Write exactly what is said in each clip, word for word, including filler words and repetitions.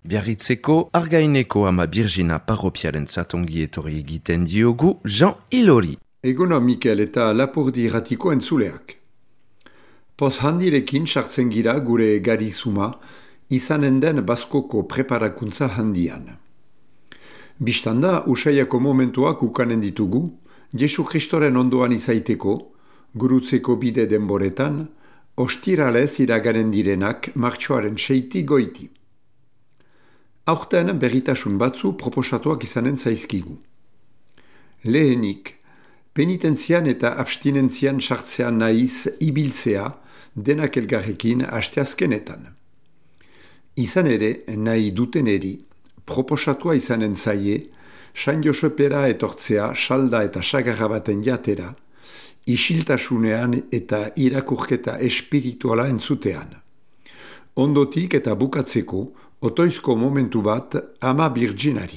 Biarritzeko Argaineko ama Birgina parropiaren zatongi etorri egiten diogu Jean Ilori. Eguno Mikel eta Lapurdi Irratiko entzuleak. Poz handirekin sartzen gira gure garizuma izanen den Baskoko preparakuntza handian. Bistanda, usaiako momentuak ukanen ditugu, Jesu Kristoren ondoan izaiteko, gurutzeko bide denboretan, ostiralez iraganen direnak martxoaren seiti goiti. Aurten berritasun batzu proposatuak izanen zaizkigu. Lehenik, penitentzian eta abstinentzian sartzean nahiz ibiltzea denak elgarrekin asteazkenetan. Izan ere, nahi duteneri, proposatua izanen zaie, San Josepera etortzea salda eta sagarra baten jatera, isiltasunean eta irakurketa espirituala entzutean. Ondotik eta bukatzeko, otoizko momentu bat ama Birginari.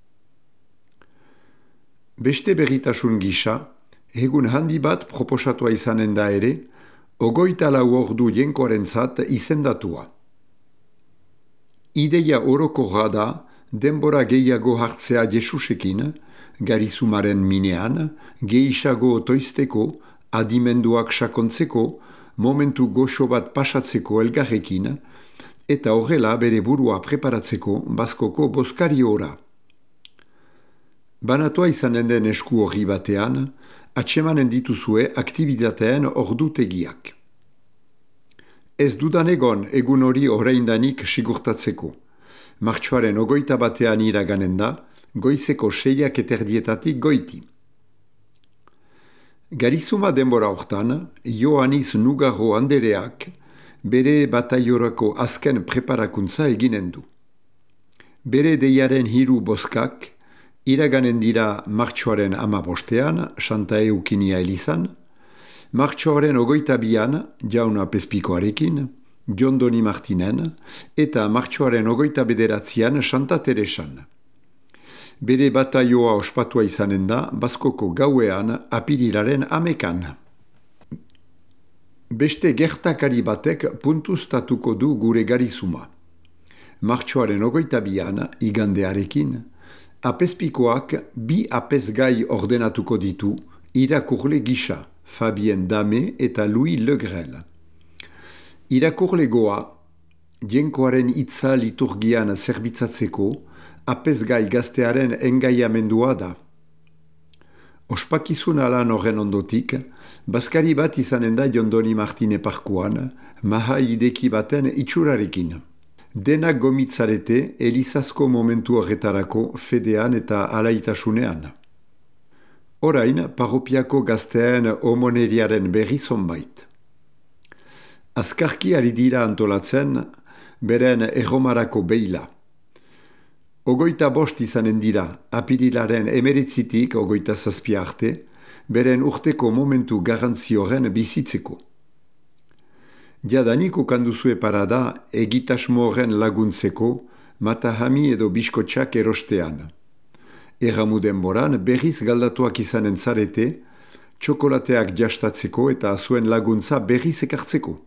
Beste berritasun gisa, egun handi bat proposatua izanen da ere, ogoita lau ordu jenkoarentzat izendatua. Ideia orokorra da, denbora gehiago hartzea Jesusekin, garizumaren minean, gehiago otoizteko, adimenduak sakontzeko, momentu goxo bat pasatzeko elgarrekin, eta horrela bere burua preparatzeko Baskoko boskari ora. Banatua izanen den esku horri batean, atsemanen dituzue aktibitateen ordutegiak. Ez dudan egon egun hori oraindanik sigurtatzeko. Martxoaren ogoita batean iraganen da, goizeko seiak eterdietatik goiti. Garizuma denbora hortan, Ioannis Nugarro andereak bere bataiorako azken preparakuntza eginen du. Bere deiaren hiru boskak iraganen dira martxoaren amabostean, Santa Eukinia Elizan, martxoaren ogoita bian, Jauna Pespikoarekin, Jondoni Martinen, eta martxoaren ogoita bederatzean Santa Teresan. Bere bataioa ospatua izanen da, Baskoko gauean apirilaren amekan. Beste gertakari batek puntuztatuko du gure garizuma. Martxoaren ogoita bian, igandearekin, apezpikoak bi apezgai ordenatuko ditu, irakurle gisa, Fabien Dame eta Louis Legrel. Irakurlegoa, jenkoaren hitza liturgian zerbitzatzeko, apezgai gaztearen engaiamendua da. Ospakizun alan horren ondotik, Baskari bat izanen da Jondoni Martine parkuan, maha ideki baten itxurarekin. Denak gomitzarete Elizazko momentu horretarako fedean eta alaitasunean. Orain, parropiako gazteen omoneriaren berri zonbait. Azkarki ari dira antolatzen, beren erromarako beila. Ogoita bost izanen dira, apirilaren emeretzitik ogoita zazpia arte, beren urteko momentu garantzioren bizitzeko. Jadanik ukanduzue parada egitasmo horren laguntzeko, matahami edo biskotxak erostean. Erramu denboran berriz galdatuak izanen zarete, txokolateak jastatzeko eta zuen laguntza berriz ekartzeko.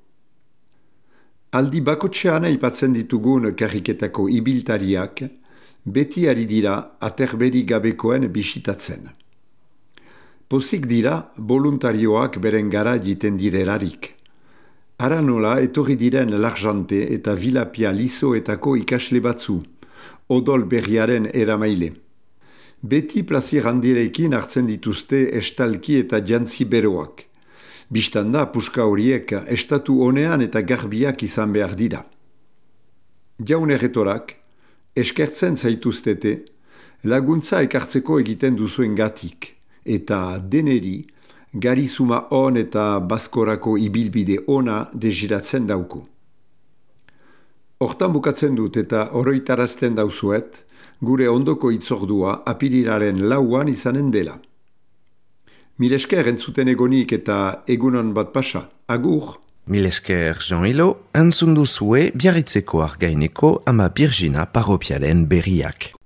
Aldi bakotxean aipatzen ditugun karriketako ibiltariak, beti ari dira aterberi gabekoen bisitatzen. Pozik dira voluntarioak beren gara jiten direlarik. Ara nola etorri diren Larjante eta Vilapia Lizoetako ikasle batzu, odol berriaren eramaile. Beti plazier handirekin hartzen dituzte estalki eta jantzi beroak. Bistanda puska horiek estatu honean eta garbiak izan behar dira. Jaun erretorak, eskertzen zaituztete, laguntza ekartzeko egiten duzuen gatik, eta deneri, garizuma on eta Baskorako ibilbide ona desiratzen dauko. Hortan bukatzen dut eta oroitarazten dauzuet, gure ondoko itzordua apirilaren lauan izanen dela. Milesker entzuten egonik eta egunon bat pasa. Agur! Milesker Jean Ilo, entzun duzue Biarritzeko Argaineko ama Birgina parropiaren berriak.